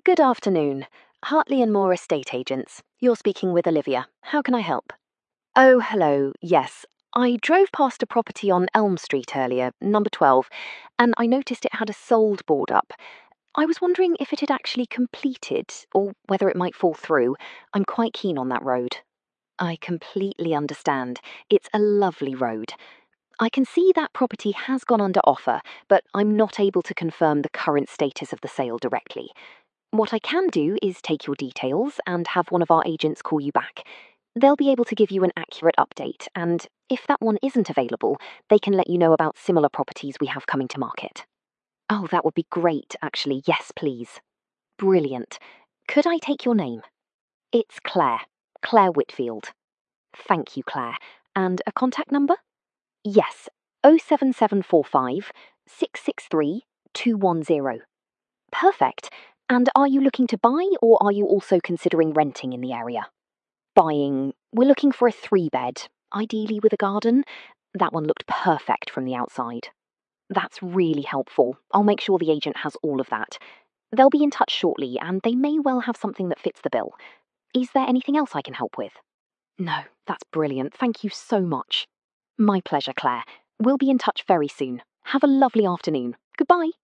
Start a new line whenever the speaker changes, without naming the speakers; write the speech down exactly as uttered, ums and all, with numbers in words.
Good afternoon. Hartley and Moore Estate Agents. You're speaking with Olivia. How can I help? Oh, hello. Yes. I drove past a property on Elm Street earlier, number twelve, and I noticed it had a sold board up. I was wondering if it had actually completed, or whether it might fall through. I'm quite keen on that road. I completely understand. It's a lovely road. I can see that property has gone under offer, but I'm not able to confirm the current status of the sale directly. What I can do is take your details and have one of our agents call you back. They'll be able to give you an accurate update, and if that one isn't available, they can let you know about similar properties we have coming to market. Oh, that would be great, actually. Yes, please. Brilliant. Could I take your name? It's Claire. Claire Whitfield. Thank you, Claire. And a contact number? Yes, oh seven seven four five, six six three, two one zero. Perfect. And are you looking to buy, or are you also considering renting in the area? Buying. We're looking for a three-bed, ideally with a garden. That one looked perfect from the outside. That's really helpful. I'll make sure the agent has all of that. They'll be in touch shortly, and they may well have something that fits the bill. Is there anything else I can help with? No, that's brilliant. Thank you so much. My pleasure, Claire. We'll be in touch very soon. Have a lovely afternoon. Goodbye.